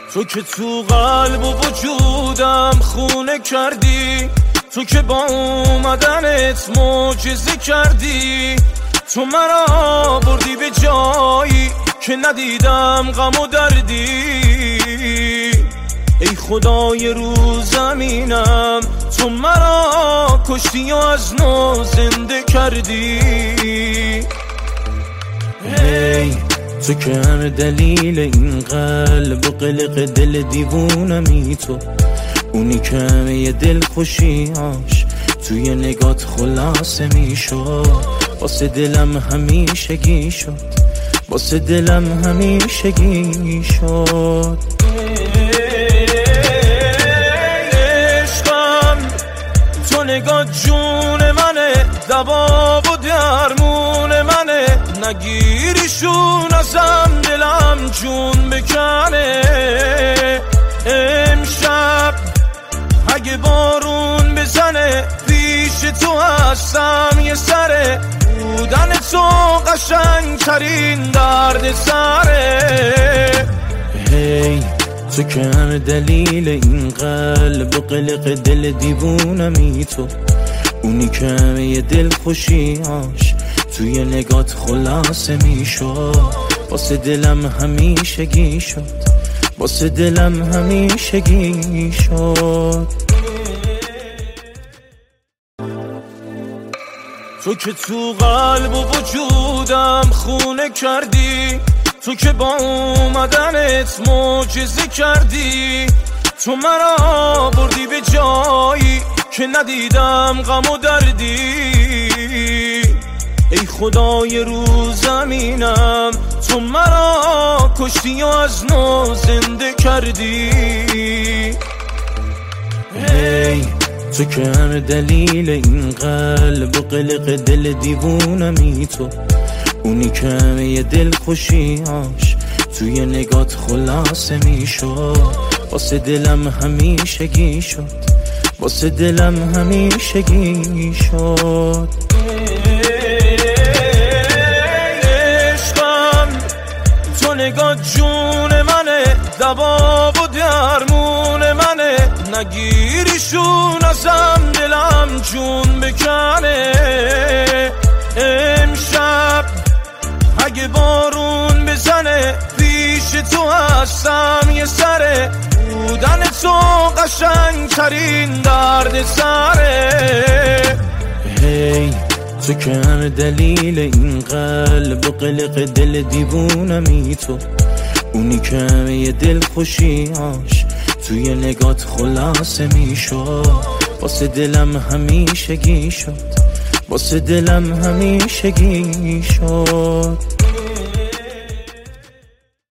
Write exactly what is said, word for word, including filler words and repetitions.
تو که تو قلب و وجودم خونه کردی، تو که با اومدنت معجزه کردی، تو مرا بردی به جایی که ندیدم غم و دردی. ای خدای رو زمینم، تو مرا کشتی و از نو زنده کردی. هی تو که همه دلیل این قلب و قلق دل دیوونمی، تو اونی که همه دل خوشیاش توی نگات خلاصه میشد. واسه دلم همیشگی شد، واسه دلم همیشگی شد. عشقم تو نگات جون منه، دوا و درمون منه، نگیریشون ازم دلم جون بکنه. امشب اگه بارون بزنه پیش تو هستم یه سره، بودن تو قشنگ ترین درد سره. هی تو که همه دلیل این قلب و قلق دل دیوونمی، تو اونی که همه دل خوشیاش توی نگات خلاصه میشد. واسه دلم همیشگی شد، واسه دلم همیشگی شد. تو که تو قلب و وجودم خونه کردی، تو که با اومدنت معجزه کردی، تو مرا بردی به جایی که ندیدم غم و دردی. ای خدای رو زمینم، تو مرا کشتی و از نو زنده کردی. هی تو که همه دلیل این قلب و قلق دل دیوونمی، تو اونی که همه دل خوشیاش توی نگات خلاصه میشد. واسه دلم همیشگی شد، واسه دلم همیشگی شد. عشقم تو نگات جون منه، دوا و درمون منه، نگیریشون ازم دلم جون بکنه. امشب اگه بارون بزنه پیش تو هستم یه سره، بودن تو قشنگ ترین درد سره. هی تو که همه دلیل این قلب و قلق دل دیوونمی، تو اونی که همه دل خوشیاش توی نگات خلاصه میشد. واسه دلم همیشگی شد، واسه دلم همیشگی شد.